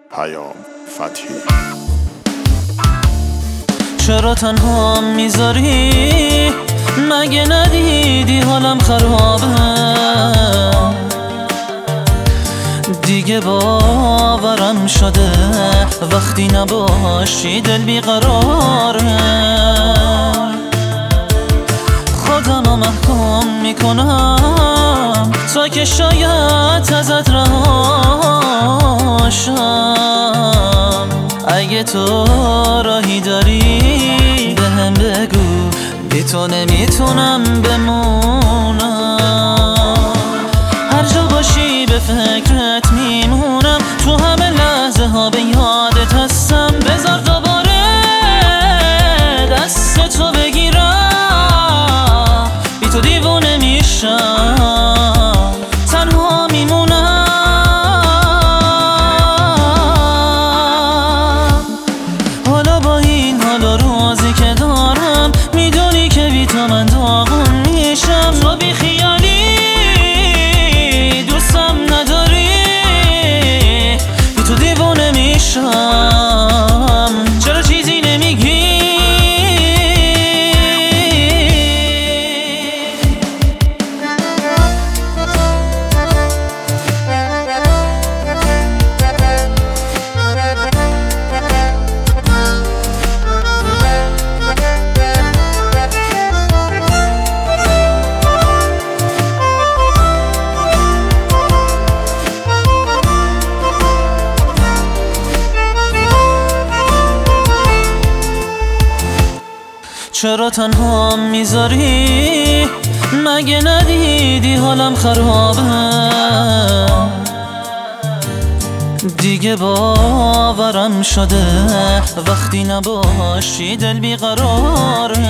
پیام فتحی. چرا تنها میذاری؟ مگه ندیدی حالم خرابه؟ دیگه باورم شده وقتی نباشی دل بیقراره. خودمو محکوم میکنم تا که شاید ازت رهاشم. اگه تو راهی داری بهم بگو، بی تو نمیتونم بمونم. هر جا باشی به فکرت میمونم، تو همه لحظه ها به یادت هستم. بذار دوباره دست تو بگیرم، بی تو دیوونه میشم، تنها میمونم. حالا با این حال و روزی که دارم میدونی که بی تو من داغون میشم. تو بی خیالی دوستم نداری، بی تو دیوونه میشم. چرا چیزی نمیگی؟ چرا تنها میذاری؟ مگه ندیدی حالم خرابه؟ دیگه باورم شده وقتی نباشی دل بیقراره.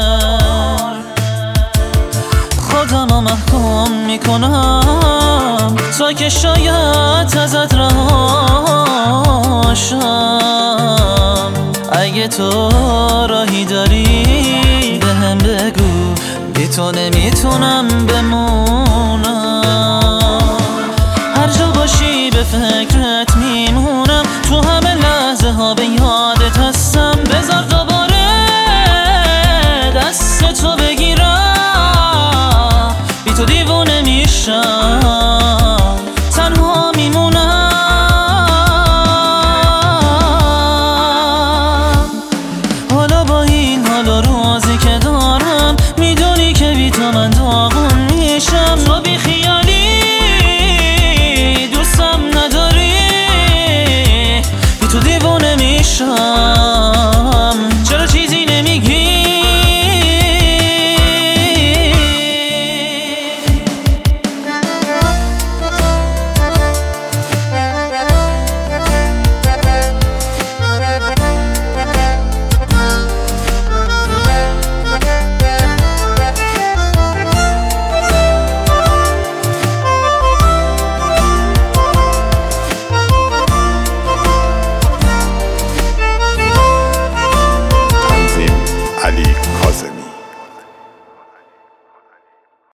خودمو محکوم میکنم تا که شاید ازت رهاشم. اگه تو راهی داری بهم بگو، بی تو نمیتونم بمونم. هر جا باشی به فکرت میمونم، تو همه لحظه ها به یادت هستم. بذار دوباره دست تو بگیرم، بی تو دیوونه میشم، تنها میمونم. حالا با این حال و روزی که دارم میدونی که بی تو من داغون میشم. تو بی خیالی دوستم نداری، بی تو دیوونه میشم.